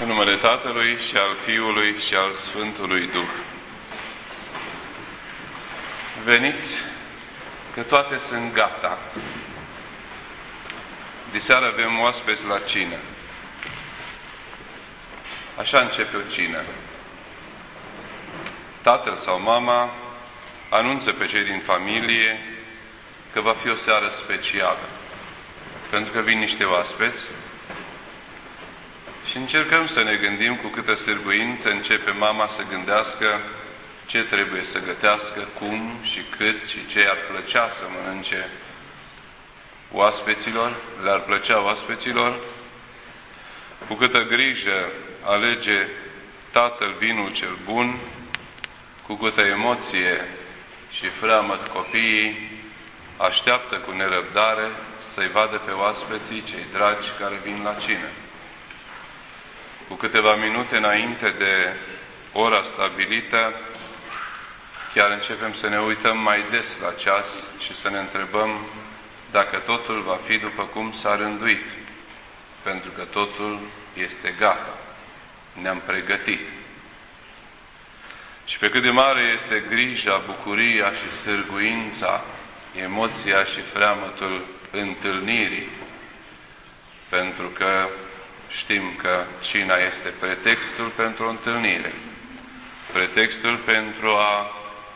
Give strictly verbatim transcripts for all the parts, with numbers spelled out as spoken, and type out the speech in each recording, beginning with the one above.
În numele Tatălui și al Fiului și al Sfântului Duh. Veniți, că toate sunt gata. Diseară avem oaspeți la cină. Așa începe o cină. Tatăl sau mama anunță pe cei din familie că va fi o seară specială. Pentru că vin niște oaspeți și încercăm să ne gândim cu câtă sârguință începe mama să gândească ce trebuie să gătească, cum și cât și ce ar plăcea să mănânce oaspeților, le-ar plăcea oaspeților. Cu câtă grijă alege tatăl vinul cel bun, cu câtă emoție și freamăt copiii așteaptă cu nerăbdare să-i vadă pe oaspeții cei dragi care vin la cină. Cu câteva minute înainte de ora stabilită, chiar începem să ne uităm mai des la ceas și să ne întrebăm dacă totul va fi după cum s-a rânduit. Pentru că totul este gata. Ne-am pregătit. Și pe cât de mare este grija, bucuria și sârguința, emoția și freamătul întâlnirii, pentru că știm că cina este pretextul pentru o întâlnire. Pretextul pentru a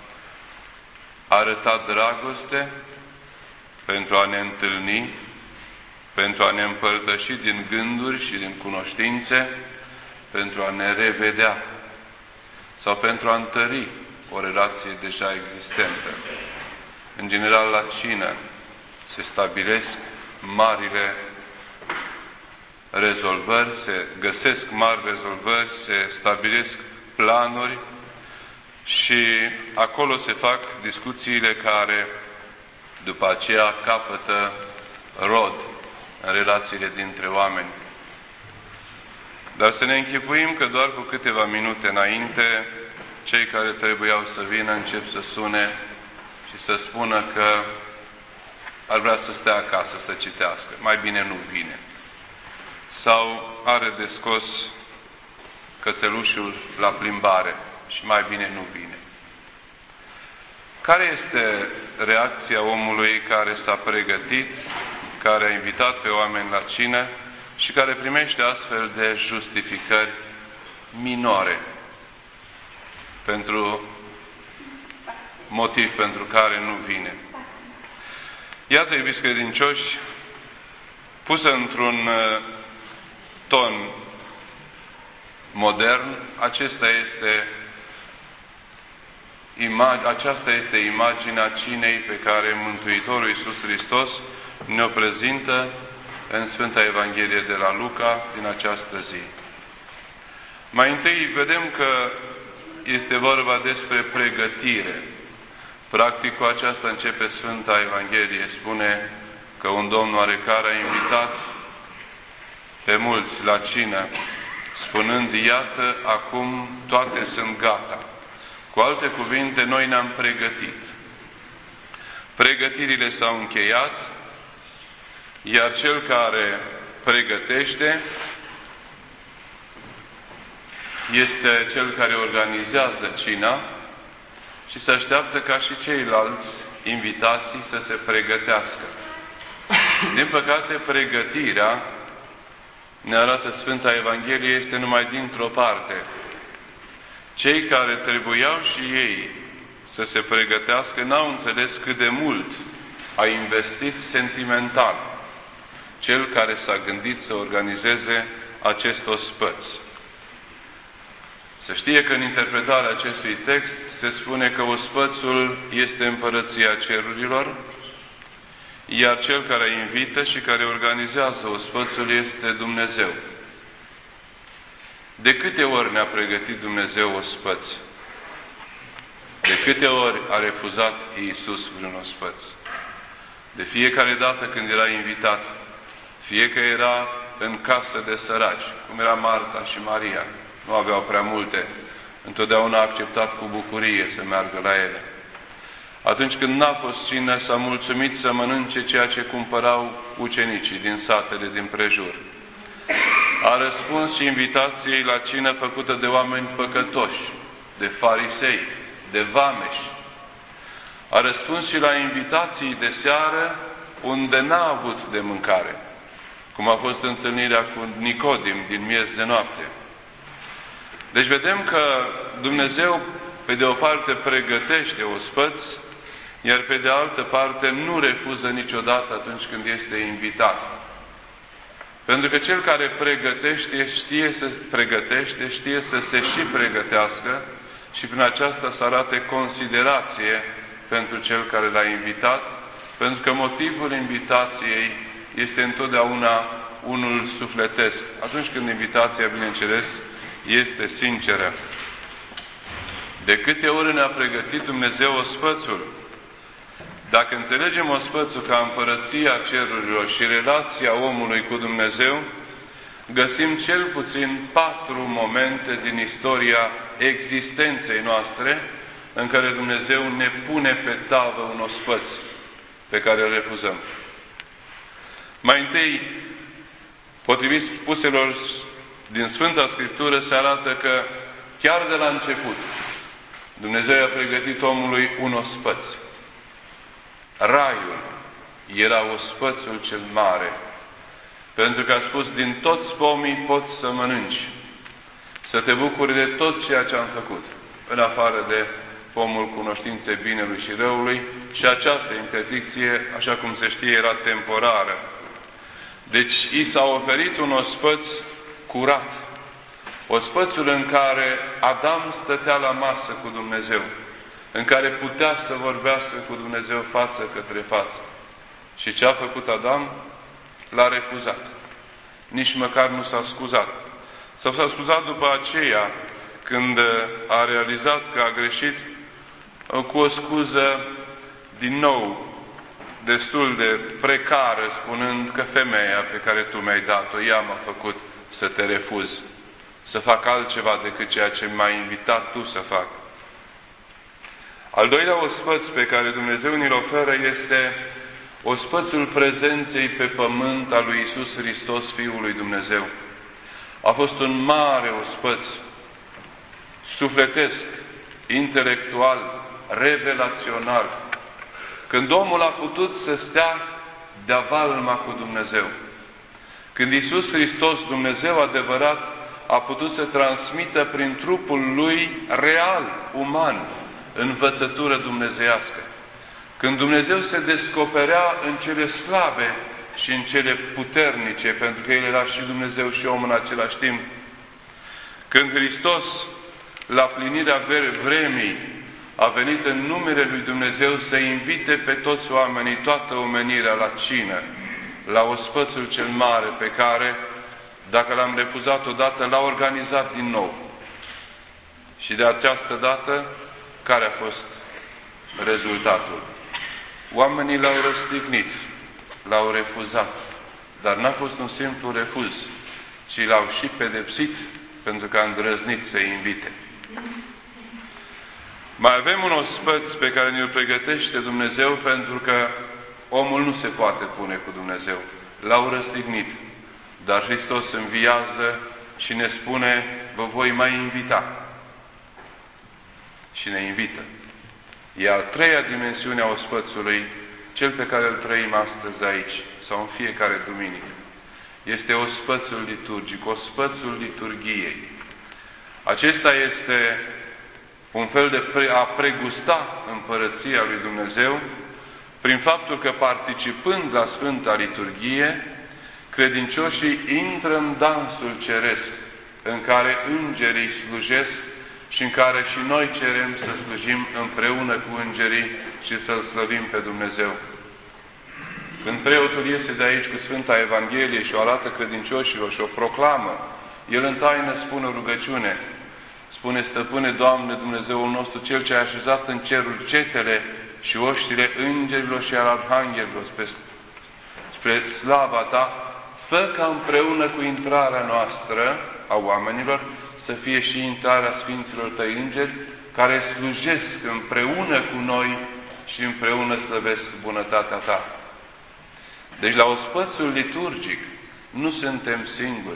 arăta dragoste, pentru a ne întâlni, pentru a ne împărtăși din gânduri și din cunoștințe, pentru a ne revedea sau pentru a întări o relație deja existentă. În general, la cină se stabilesc marile rezolvări, se găsesc mari rezolvări, se stabilesc planuri și acolo se fac discuțiile care după aceea capătă rod în relațiile dintre oameni. Dar să ne închipuim că doar cu câteva minute înainte, cei care trebuiau să vină încep să sune și să spună că ar vrea să stea acasă să citească. Mai bine nu vine. Sau are de scos cățelușul la plimbare și mai bine nu vine. Care este reacția omului care s-a pregătit, care a invitat pe oameni la cină și care primește astfel de justificări minore pentru motiv pentru care nu vine? Iată, iubiți credincioși, pusă într-un ton modern, acesta este aceasta este imaginea cinei pe care Mântuitorul Iisus Hristos ne-o prezintă în Sfânta Evanghelie de la Luca din această zi. Mai întâi vedem că este vorba despre pregătire. Practic cu aceasta începe Sfânta Evanghelie. Spune că un domn oarecare a invitat pe mulți la cină, spunând, iată, acum toate sunt gata. Cu alte cuvinte, noi ne-am pregătit. Pregătirile s-au încheiat, iar cel care pregătește este cel care organizează cina și se așteaptă ca și ceilalți invitații să se pregătească. Din păcate, pregătirea, ne arată Sfânta Evanghelie, este numai dintr-o parte. Cei care trebuiau și ei să se pregătească n-au înțeles cât de mult a investit sentimental cel care s-a gândit să organizeze acest ospăț. Se știe că în interpretarea acestui text se spune că ospățul este împărăția cerurilor, iar cel care invită și care organizează ospățul este Dumnezeu. De câte ori ne-a pregătit Dumnezeu ospăț? De câte ori a refuzat Iisus vreun ospăț? De fiecare dată când era invitat, fie că era în casă de săraci, cum era Marta și Maria, nu aveau prea multe, întotdeauna a acceptat cu bucurie să meargă la ele. Atunci când n-a fost cină, s-a mulțumit să mănânce ceea ce cumpărau ucenicii din satele din prejur. A răspuns și invitației la cină făcută de oameni păcătoși, de farisei, de vameși. A răspuns și la invitații de seară unde n-a avut de mâncare, cum a fost întâlnirea cu Nicodim din miez de noapte. Deci vedem că Dumnezeu, pe de o parte, pregătește ospăți, iar pe de altă parte nu refuză niciodată atunci când este invitat. Pentru că cel care pregătește știe să pregătește, știe să se și pregătească și prin aceasta să arate considerație pentru cel care l-a invitat, pentru că motivul invitației este întotdeauna unul sufletesc. Atunci când invitația, bineînțeles, este sinceră. De câte ori ne-a pregătit Dumnezeu ospățul? Dacă înțelegem ospățul ca împărăția cerurilor și relația omului cu Dumnezeu, găsim cel puțin patru momente din istoria existenței noastre în care Dumnezeu ne pune pe tavă un ospăț pe care îl refuzăm. Mai întâi, potrivit spuselor din Sfânta Scriptură, se arată că chiar de la început Dumnezeu a pregătit omului un ospăț. Raiul era ospățul cel mare, pentru că a spus, din toți pomii poți să mănânci, să te bucuri de tot ceea ce am făcut, în afară de pomul cunoștinței binelui și răului, și această interdicție, așa cum se știe, era temporară. Deci, i s-a oferit un ospăț curat, ospățul în care Adam stătea la masă cu Dumnezeu, în care putea să vorbească cu Dumnezeu față către față. Și ce a făcut Adam? L-a refuzat. Nici măcar nu s-a scuzat. Sau s-a scuzat după aceea, când a realizat că a greșit, cu o scuză, din nou, destul de precară, spunând că femeia pe care tu mi-ai dat-o, ea m-a făcut să te refuz, să fac altceva decât ceea ce m-ai invitat tu să fac. Al doilea ospăț pe care Dumnezeu ni-l oferă este ospățul prezenței pe pământ al lui Iisus Hristos, Fiul lui Dumnezeu. A fost un mare ospăț, sufletesc, intelectual, revelațional, când omul a putut să stea de-a valma cu Dumnezeu. Când Iisus Hristos, Dumnezeu adevărat, a putut să transmită prin trupul Lui real, uman, învățătură dumnezeiască. Când Dumnezeu se descoperea în cele slabe și în cele puternice, pentru că El era și Dumnezeu și om în același timp. Când Hristos, la plinirea vremii, a venit în numele Lui Dumnezeu să invite pe toți oamenii, toată omenirea la cină, la ospățul cel mare pe care, dacă l-am refuzat odată, l-a organizat din nou. Și de această dată, care a fost rezultatul? Oamenii l-au răstignit, l-au refuzat, dar n-a fost un simplu refuz, ci l-au și pedepsit pentru că a îndrăznit să-i invite. Mai avem un ospăț pe care ne-l pregătește Dumnezeu pentru că omul nu se poate pune cu Dumnezeu. L-au răstignit, dar Hristos înviază și ne spune, vă voi mai invita. Și ne invită. E a treia dimensiune a ospățului, cel pe care îl trăim astăzi aici, sau în fiecare duminică. Este ospățul liturgic, ospățul liturghiei. Acesta este un fel de pre, a pregusta împărăția lui Dumnezeu, prin faptul că participând la Sfânta Liturghie, credincioșii intră în dansul ceresc, în care îngerii slujesc și în care și noi cerem să slujim împreună cu îngerii și să-L slăvim pe Dumnezeu. Când preotul iese de aici cu Sfânta Evanghelie și o arată credincioșilor și o proclamă, el în taină spune o rugăciune. Spune, Stăpâne, Doamne, Dumnezeul nostru, Cel ce a așezat în cerul cetele și oștile îngerilor și al arhanghelilor spre, spre slava Ta, fă ca împreună cu intrarea noastră a oamenilor să fie și intrarea Sfinților Tăi îngeri, care slujesc împreună cu noi și împreună slăvesc bunătatea Ta. Deci la ospățul liturgic nu suntem singuri.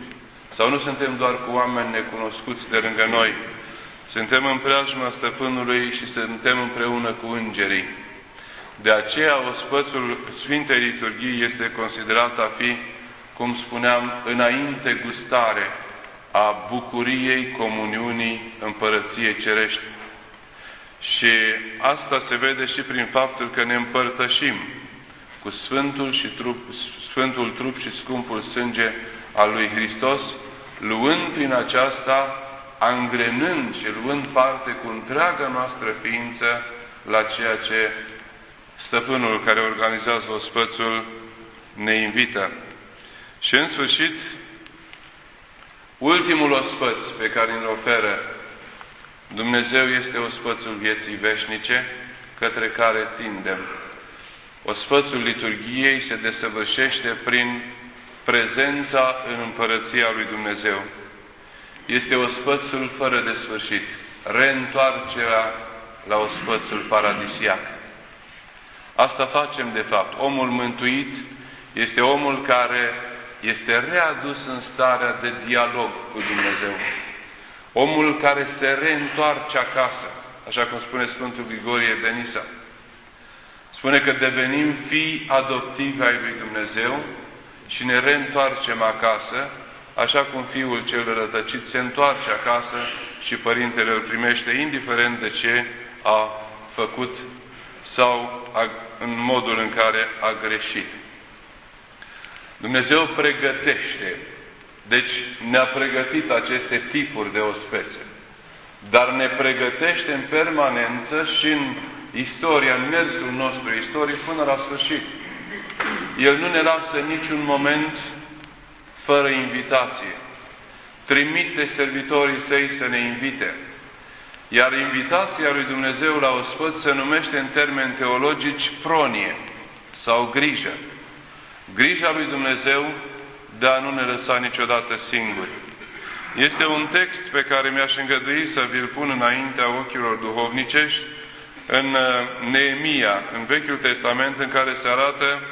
Sau nu suntem doar cu oameni necunoscuți de lângă noi. Suntem în preajma Stăpânului și suntem împreună cu îngerii. De aceea, ospățul Sfintei Liturghii este considerat a fi, cum spuneam, înainte gustare a bucuriei comuniunii Împărăției Cerești. Și asta se vede și prin faptul că ne împărtășim cu Sfântul, și trup, Sfântul trup și scumpul sânge al lui Hristos, luând prin aceasta, angrenând și luând parte cu întreaga noastră ființă la ceea ce Stăpânul care organizează ospățul ne invită. Și în sfârșit, ultimul ospăț pe care îl oferă Dumnezeu este ospățul vieții veșnice, către care tindem. Ospățul liturghiei se desăvârșește prin prezența în Împărăția lui Dumnezeu. Este ospățul fără de sfârșit, reîntoarcerea la ospățul paradisiac. Asta facem de fapt. Omul mântuit este omul care este readus în starea de dialog cu Dumnezeu. Omul care se reîntoarce acasă, așa cum spune Sfântul Grigorie de Nisa. Spune că devenim fii adoptivi ai lui Dumnezeu și ne reîntoarcem acasă, așa cum fiul cel rătăcit se întoarce acasă și părintele îl primește, indiferent de ce a făcut sau a, în modul în care a greșit. Dumnezeu pregătește, deci ne-a pregătit aceste tipuri de ospețe, dar ne pregătește în permanență și în istoria, în mersul nostru istoric până la sfârșit. El nu ne lasă niciun moment fără invitație. Trimite servitorii săi să ne invite. Iar invitația lui Dumnezeu la ospăț se numește în termeni teologici pronie sau grijă. Grija lui Dumnezeu de a nu ne lăsa niciodată singuri. Este un text pe care mi-aș îngădui să vi-l pun înaintea ochilor duhovnicești în Neemia, în Vechiul Testament, în care se arată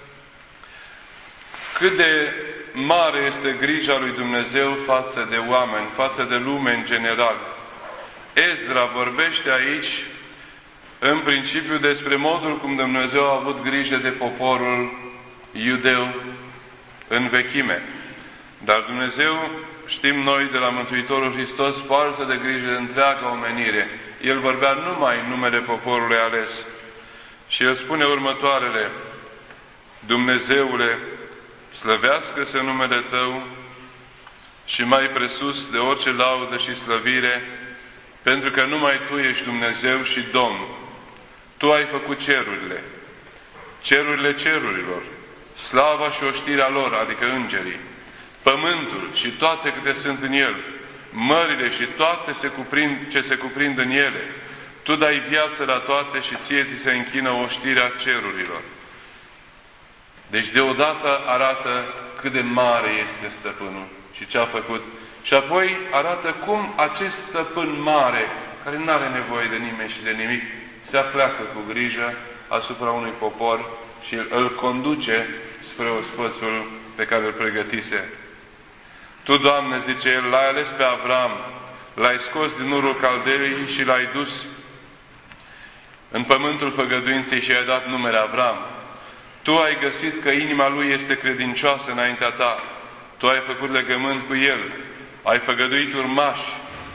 cât de mare este grija lui Dumnezeu față de oameni, față de lume în general. Ezdra vorbește aici, în principiu, despre modul cum Dumnezeu a avut grijă de poporul iudeu în vechime. Dar Dumnezeu, știm noi de la Mântuitorul Hristos, poartă de grijă de întreaga omenire. El vorbea numai în numele poporului ales. Și El spune următoarele: Dumnezeule, slăvească-se numele Tău și mai presus de orice laudă și slăvire, pentru că numai Tu ești Dumnezeu și Domn. Tu ai făcut cerurile, cerurile cerurilor, slava și oștirea lor, adică îngerii, pământul și toate câte sunt în el, mările și toate se cuprind, ce se cuprind în ele. Tu dai viață la toate și ție ți se închină oștirea cerurilor. Deci deodată arată cât de mare este Stăpânul și ce a făcut. Și apoi arată cum acest Stăpân mare, care nu are nevoie de nimeni și de nimic, se apleacă cu grijă asupra unui popor și îl conduce spre ospățul pe care îl pregătise. Tu, Doamne, zice el, l-ai ales pe Avram, l-ai scos din urul Caldeii și l-ai dus în pământul făgăduinței și i-ai dat numele Avram. Tu ai găsit că inima lui este credincioasă înaintea ta. Tu ai făcut legământ cu el. Ai făgăduit urmași.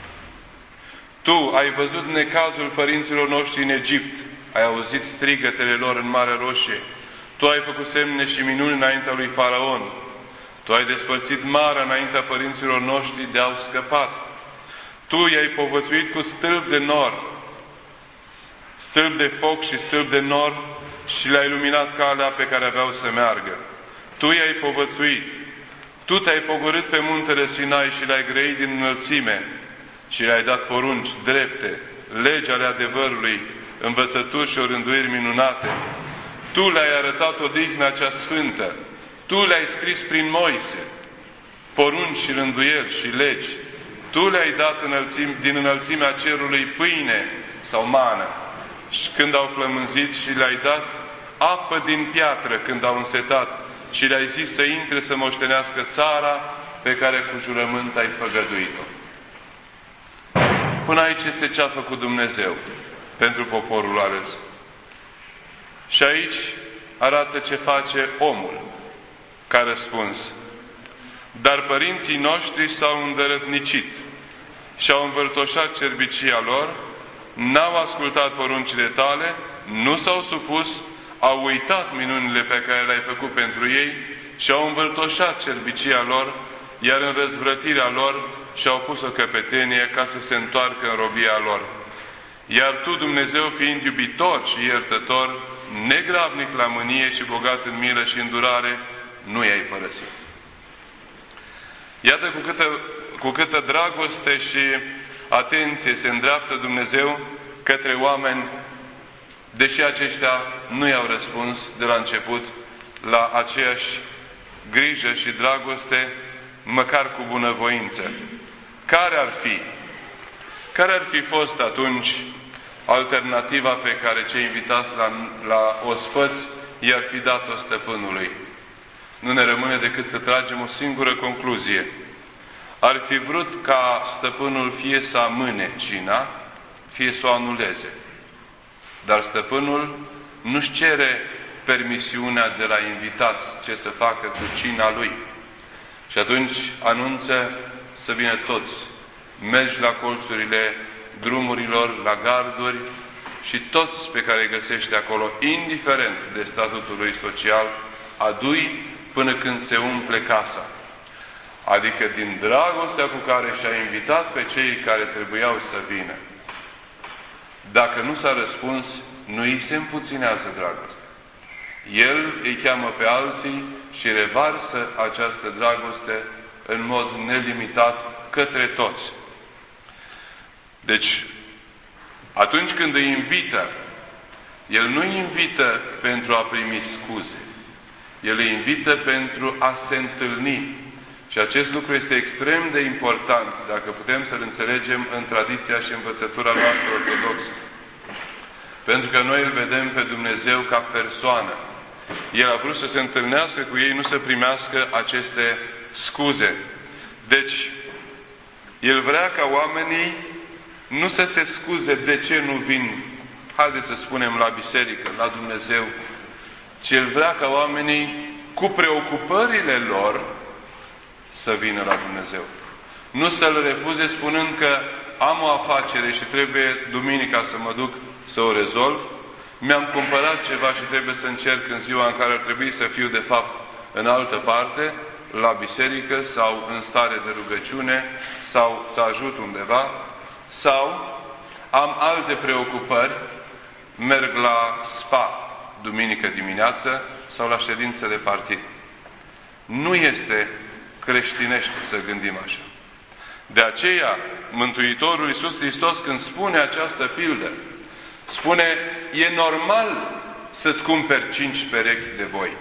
Tu ai văzut necazul părinților noștri în Egipt. Ai auzit strigătele lor în Marea Roșie. Tu ai făcut semne și minuni înaintea lui Faraon. Tu ai despărțit marea înaintea părinților noștri, de-au scăpat. Tu i-ai povățuit cu stâlp de nor, stâlp de foc și stâlp de nor, și le-ai luminat calea pe care aveau să meargă. Tu i-ai povățuit. Tu te-ai pogorât pe muntele Sinai și le-ai grăit din înălțime și le-ai dat porunci drepte, legi ale adevărului, învățături și orânduiri minunate. Tu le-ai arătat odihna cea sfântă. Tu le-ai scris prin Moise porunci și rânduieli și legi. Tu le-ai dat înălțim, din înălțimea cerului pâine sau mană și când au flămânzit, și le-ai dat apă din piatră când au însetat și le-ai zis să intre să moștenească țara pe care cu jurământ ai făgăduit-o. Până aici este ce a făcut Dumnezeu pentru poporul ales. Și aici arată ce face omul ca răspuns. Dar părinții noștri s-au îndărătnicit și au învârtoșat cerbicia lor, n-au ascultat poruncile tale, nu s-au supus, au uitat minunile pe care le-ai făcut pentru ei și au învârtoșat cerbicia lor, iar în răzvrătirea lor și-au pus o căpetenie ca să se întoarcă în robia lor. Iar Tu, Dumnezeu, fiind iubitor și iertător, negravnic la mânie și bogat în milă și îndurare, nu i-ai părăsit. Iată cu câtă, cu câtă dragoste și atenție se îndreaptă Dumnezeu către oameni, deși aceștia nu i-au răspuns de la început la aceeași grijă și dragoste, măcar cu bunăvoință. Care ar fi? Care ar fi fost atunci alternativa pe care cei invitați la, la ospăți i-ar fi dat-o stăpânului? Nu ne rămâne decât să tragem o singură concluzie. Ar fi vrut ca stăpânul fie să amâne cina, fie să o anuleze. Dar stăpânul nu-și cere permisiunea de la invitați ce să facă cu cina lui. Și atunci anunță să vină toți. Mergi la colțurile drumurilor, la garduri și toți pe care îi găsești acolo, indiferent de statutul lui social, adui până când se umple casa. Adică din dragostea cu care și-a invitat pe cei care trebuiau să vină. Dacă nu s-a răspuns, nu îi se împuținează dragostea. El îi cheamă pe alții și revarsă această dragoste în mod nelimitat către toți. Deci, atunci când îi invită, el nu îi invită pentru a primi scuze. El îi invită pentru a se întâlni. Și acest lucru este extrem de important, dacă putem să-l înțelegem în tradiția și învățătura noastră ortodoxă. Pentru că noi îl vedem pe Dumnezeu ca persoană. El a vrut să se întâlnească cu ei, nu să primească aceste scuze. Deci, el vrea ca oamenii nu să se scuze de ce nu vin, haideți să spunem, la biserică, la Dumnezeu, ci el vrea ca oamenii, cu preocupările lor, să vină la Dumnezeu. Nu să-L refuze spunând că am o afacere și trebuie duminica să mă duc să o rezolv, mi-am cumpărat ceva și trebuie să încerc în ziua în care ar trebui să fiu, de fapt, în altă parte, la biserică sau în stare de rugăciune sau să ajut undeva, sau am alte preocupări, merg la spa duminică dimineață sau la ședință de partid. Nu este creștinește să gândim așa. De aceea, Mântuitorul Iisus Hristos, când spune această pildă, spune, e normal să-ți cumperi cinci perechi de boi.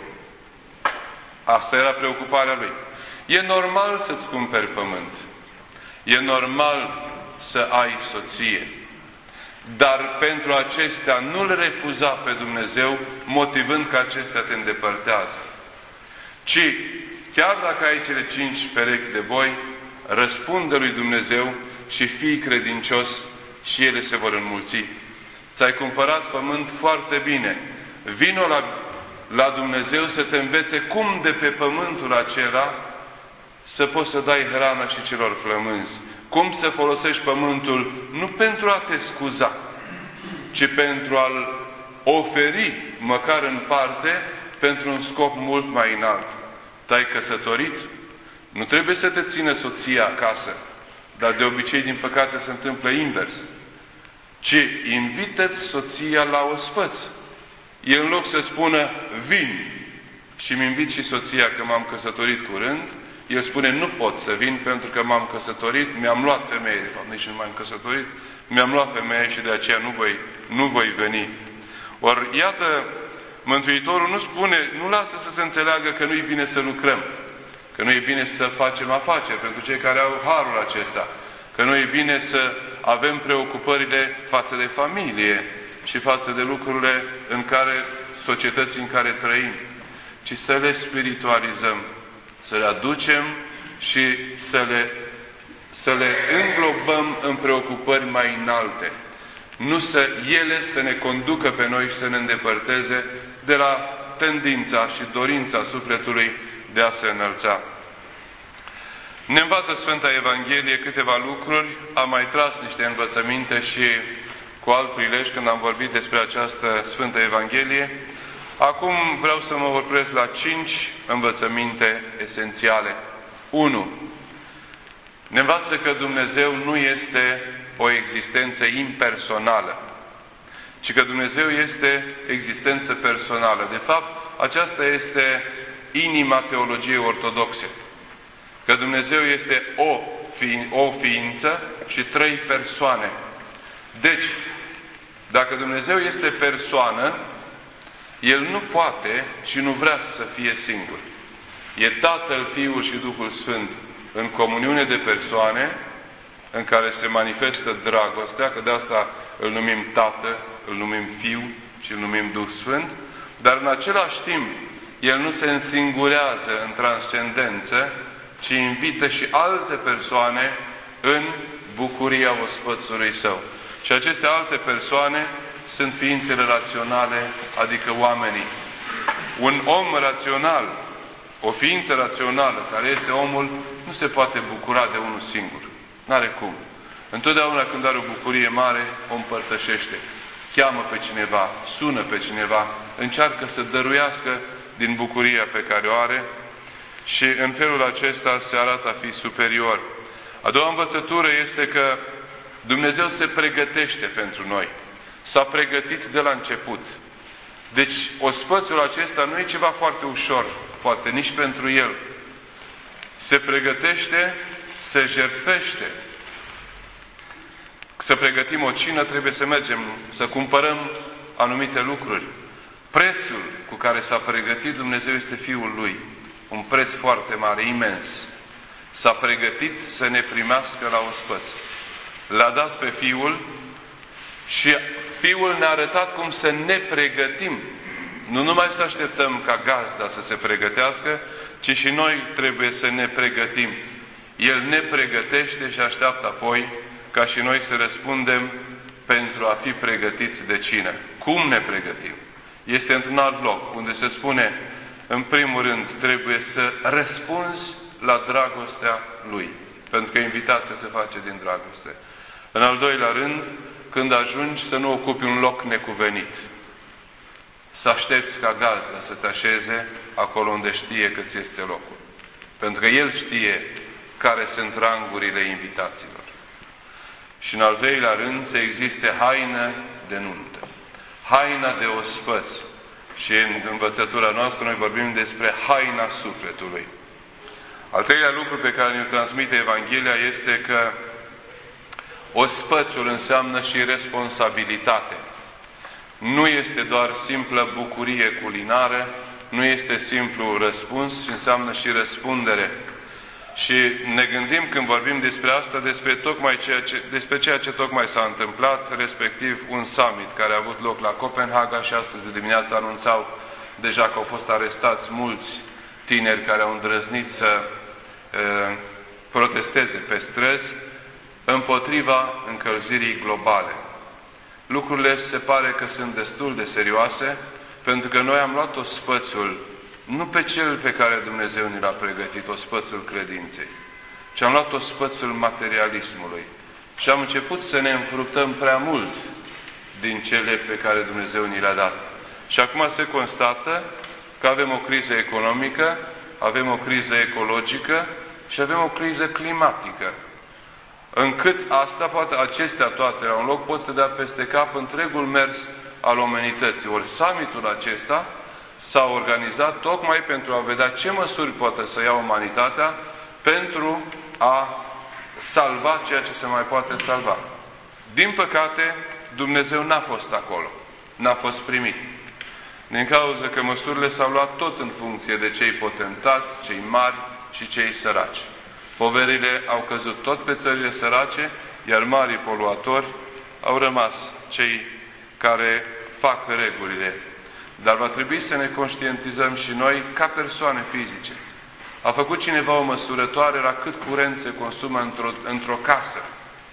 Asta era preocuparea lui. E normal să-ți cumperi pământ. E normal să ai soție. Dar pentru acestea nu-L refuza pe Dumnezeu, motivând că acestea te îndepărtează. Ci, chiar dacă ai cele cinci perechi de boi, răspunde lui Dumnezeu și fii credincios și ele se vor înmulți. Ți-ai cumpărat pământ foarte bine. Vino la, la Dumnezeu să te învețe cum de pe pământul acela să poți să dai hrană și celor flămânzi. Cum să folosești pământul nu pentru a te scuza, ci pentru a-l oferi, măcar în parte, pentru un scop mult mai înalt. Te-ai căsătorit? Nu trebuie să te țină soția acasă, dar de obicei, din păcate, se întâmplă invers. Ci invită-ți soția la ospăți. El, în loc să spună, vin și mi invit și soția că m-am căsătorit curând, el spune, nu pot să vin pentru că m-am căsătorit, mi-am luat femeie, de fapt nici nu m-am căsătorit, mi-am luat femeie și de aceea nu voi, nu voi veni. Ori, iată, Mântuitorul nu spune, nu lasă să se înțeleagă că nu-i bine să lucrăm, că nu e bine să facem afaceri pentru cei care au harul acesta, că nu e bine să avem preocupările față de familie și față de lucrurile în care, societății în care trăim, ci să le spiritualizăm, să le aducem și să le, să le înglobăm în preocupări mai înalte. Nu să ele să ne conducă pe noi și să ne îndepărteze de la tendința și dorința sufletului de a se înălța. Ne învață Sfânta Evanghelie câteva lucruri, am mai tras niște învățăminte și cu alt prilej când am vorbit despre această Sfântă Evanghelie. Acum vreau să mă opresc la cinci învățăminte esențiale. unu. Ne învață că Dumnezeu nu este o existență impersonală, ci că Dumnezeu este existență personală. De fapt, aceasta este inima teologiei ortodoxe. Că Dumnezeu este o, fi, o ființă și trei persoane. Deci, dacă Dumnezeu este persoană, El nu poate și nu vrea să fie singur. E Tatăl, Fiul și Duhul Sfânt în comuniune de persoane, în care se manifestă dragostea, că de asta îl numim Tată, îl numim Fiu și îl numim Duh Sfânt, dar în același timp El nu se însingurează în transcendență, ci invită și alte persoane în bucuria ospățului Său. Și aceste alte persoane sunt ființele raționale, adică oamenii. Un om rațional, o ființă rațională, care este omul, nu se poate bucura de unul singur. N-are cum. Întotdeauna când are o bucurie mare, o împărtășește. Cheamă pe cineva, sună pe cineva, încearcă să dăruiască din bucuria pe care o are și în felul acesta se arată a fi superior. A doua învățătură este că Dumnezeu se pregătește pentru noi. S-a pregătit de la început. Deci, ospățul acesta nu e ceva foarte ușor, poate nici pentru El. Se pregătește, se jertfește. Să pregătim o cină, trebuie să mergem, să cumpărăm anumite lucruri. Prețul cu care s-a pregătit Dumnezeu este Fiul Lui. Un preț foarte mare, imens. S-a pregătit să ne primească la ospăț. L-a dat pe Fiul și Fiul ne-a arătat cum să ne pregătim. Nu numai să așteptăm ca gazda să se pregătească, ci și noi trebuie să ne pregătim. El ne pregătește și așteaptă apoi ca și noi să răspundem pentru a fi pregătiți de cină. Cum ne pregătim? Este într-un alt loc, unde se spune, în primul rând, trebuie să răspunzi la dragostea Lui. Pentru că invitația se face din dragoste. În al doilea rând, când ajungi să nu ocupi un loc necuvenit. Să aștepți ca gazda să te așeze acolo unde știe că ți este locul. Pentru că El știe care sunt rangurile invitaților. Și în al treilea rând, să existe haină de nuntă. Haina de ospăț. Și în învățătura noastră noi vorbim despre haina sufletului. Al treilea lucru pe care ne-l transmite Evanghelia este că ospățul înseamnă și responsabilitate. Nu este doar simplă bucurie culinară, nu este simplu răspuns, ci înseamnă și răspundere. Și ne gândim când vorbim despre asta, despre, tocmai ceea ce, despre ceea ce tocmai s-a întâmplat, respectiv un summit care a avut loc la Copenhaga și astăzi de dimineață anunțau deja că au fost arestați mulți tineri care au îndrăznit să e, protesteze pe străzi împotriva încălzirii globale. Lucrurile se pare că sunt destul de serioase, pentru că noi am luat ospățul nu pe cel pe care Dumnezeu ni l-a pregătit, ospățul credinței, ci am luat ospățul materialismului. Și am început să ne înfructăm prea mult din cele pe care Dumnezeu ni le-a dat. Și acum se constată că avem o criză economică, avem o criză ecologică și avem o criză climatică. Încât asta, poate, acestea toate la un loc pot să dea peste cap întregul mers al omenității. Ori summitul acesta s-a organizat tocmai pentru a vedea ce măsuri poate să ia umanitatea pentru a salva ceea ce se mai poate salva. Din păcate, Dumnezeu n-a fost acolo. N-a fost primit. Din cauza că măsurile s-au luat tot în funcție de cei potentați, cei mari și cei săraci. Poverile au căzut tot pe țările sărace, iar marii poluatori au rămas cei care fac regulile. Dar va trebui să ne conștientizăm și noi, ca persoane fizice, A făcut cineva o măsurătoare la cât curent se consumă într-o într-o casă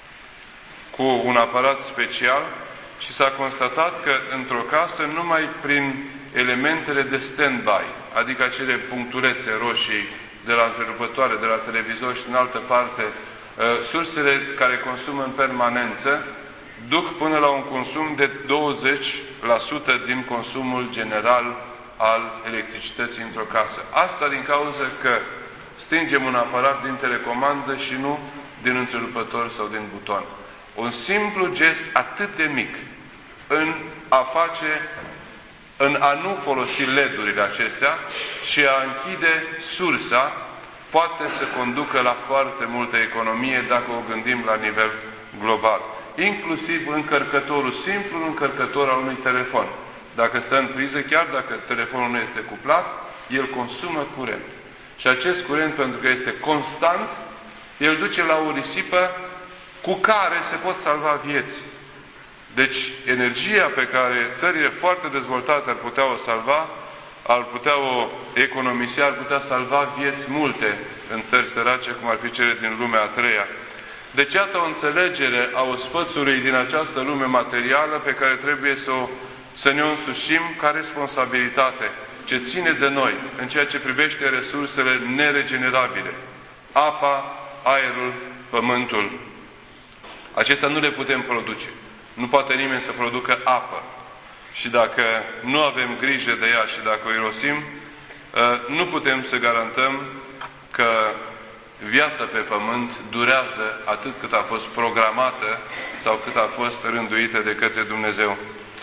cu un aparat special și s-a constatat că într-o casă numai prin elementele de stand-by, adică acele punctulețe roșii de la întrerupătoare, de la televizor și din altă parte, sursele care consumă în permanență, duc până la un consum de douăzeci la sută din consumul general al electricității într-o casă. Asta din cauza că stingem un aparat din telecomandă și nu din întrerupător sau din buton. Un simplu gest atât de mic în a face, în a nu folosi L E D-urile acestea și a închide sursa, poate să conducă la foarte multă economie dacă o gândim la nivel global. Inclusiv încărcătorul simplu, încărcător al unui telefon. Dacă stă în priză, chiar dacă telefonul nu este cuplat, el consumă curent. Și acest curent, pentru că este constant, el duce la o risipă cu care se pot salva vieți. Deci, energia pe care țările foarte dezvoltate ar putea o salva, ar putea o economisi, ar putea salva vieți multe în țări sărace, cum ar fi cele din lumea a treia. Deci, iată o înțelegere a ospățului din această lume materială pe care trebuie să, o, să ne o însușim ca responsabilitate, ce ține de noi în ceea ce privește resursele neregenerabile. Apa, aerul, pământul. Acestea nu le putem produce. Nu poate nimeni să producă apă. Și dacă nu avem grijă de ea și dacă o irosim, nu putem să garantăm că viața pe pământ durează atât cât a fost programată sau cât a fost rânduită de către Dumnezeu.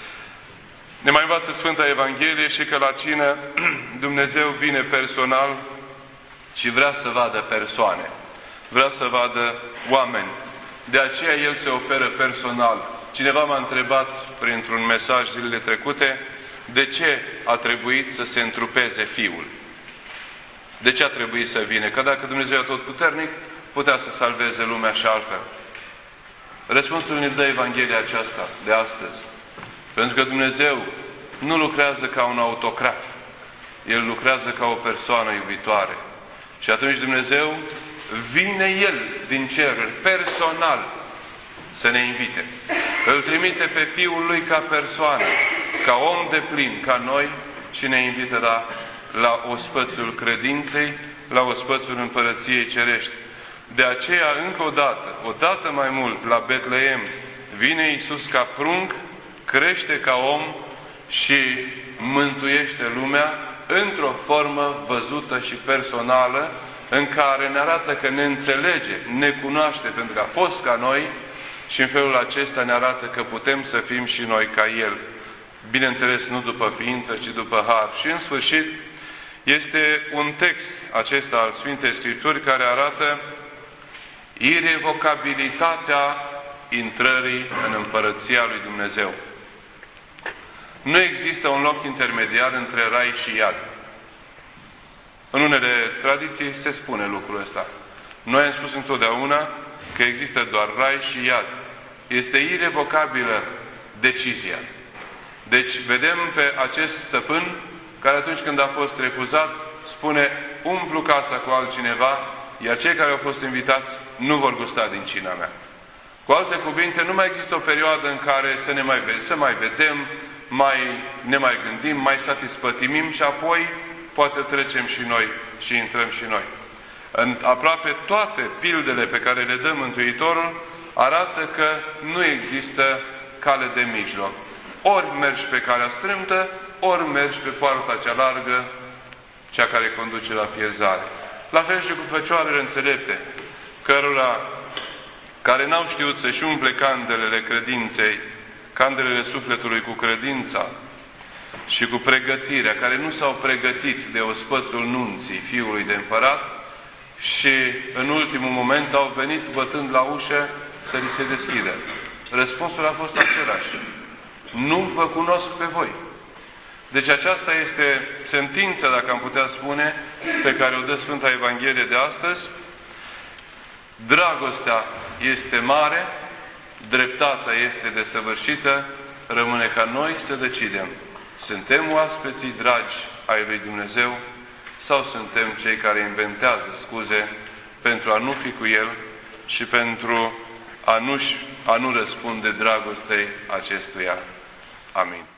Ne mai învață Sfânta Evanghelie și că la cină Dumnezeu vine personal și vrea să vadă persoane. Vrea să vadă oameni. De aceea El se oferă personal. Cineva m-a întrebat printr-un mesaj zilele trecute de ce a trebuit să se întrupeze Fiul. De ce a trebuit să vină? Că dacă Dumnezeu e atotputernic, putea să salveze lumea și altfel. Răspunsul ne dă Evanghelia aceasta de astăzi. Pentru că Dumnezeu nu lucrează ca un autocrat. El lucrează ca o persoană iubitoare. Și atunci Dumnezeu vine El din ceruri, personal, să ne invite. Îl trimite pe Fiul Lui ca persoană, ca om de plin, ca noi, și ne invită la, la ospățul credinței, la ospățul Împărăției Cerești. De aceea, încă o dată, o dată mai mult, la Betleem, vine Iisus ca prunc, crește ca om și mântuiește lumea într-o formă văzută și personală, în care ne arată că ne înțelege, ne cunoaște, pentru că a fost ca noi, și în felul acesta ne arată că putem să fim și noi ca El. Bineînțeles, nu după ființă, ci după har. Și în sfârșit, este un text acesta al Sfintei Scripturi care arată irevocabilitatea intrării în Împărăția lui Dumnezeu. Nu există un loc intermediar între rai și iad. În unele tradiții se spune lucrul ăsta. Noi am spus întotdeauna că există doar rai și iad. Este irevocabilă decizia. Deci vedem pe acest stăpân care atunci când a fost refuzat spune: umplu casa cu altcineva, iar cei care au fost invitați nu vor gusta din cina mea. Cu alte cuvinte, nu mai există o perioadă în care să ne mai, să mai vedem, mai, ne mai gândim, mai satisfătimim și apoi poate trecem și noi și intrăm și noi. În aproape toate pildele pe care le dă Mântuitorul arată că nu există cale de mijloc. Ori mergi pe calea strâmtă, ori mergi pe poarta cea largă, cea care conduce la pierzare. La fel și cu fecioarele înțelepte, cărora, care n-au știut să-și umple candelele credinței, candelele sufletului cu credința și cu pregătirea, care nu s-au pregătit de ospățul nunții Fiului de Împărat și în ultimul moment au venit bătând la ușă să li se deschidă. Răspunsul a fost același: nu vă cunosc pe voi. Deci aceasta este sentința, dacă am putea spune, pe care o dă Sfânta Evanghelie de astăzi. Dragostea este mare, dreptatea este desăvârșită, rămâne ca noi să decidem. Suntem oaspeții dragi ai lui Dumnezeu sau suntem cei care inventează scuze pentru a nu fi cu El și pentru a nu, a nu răspunde dragostei acestuia. Amin.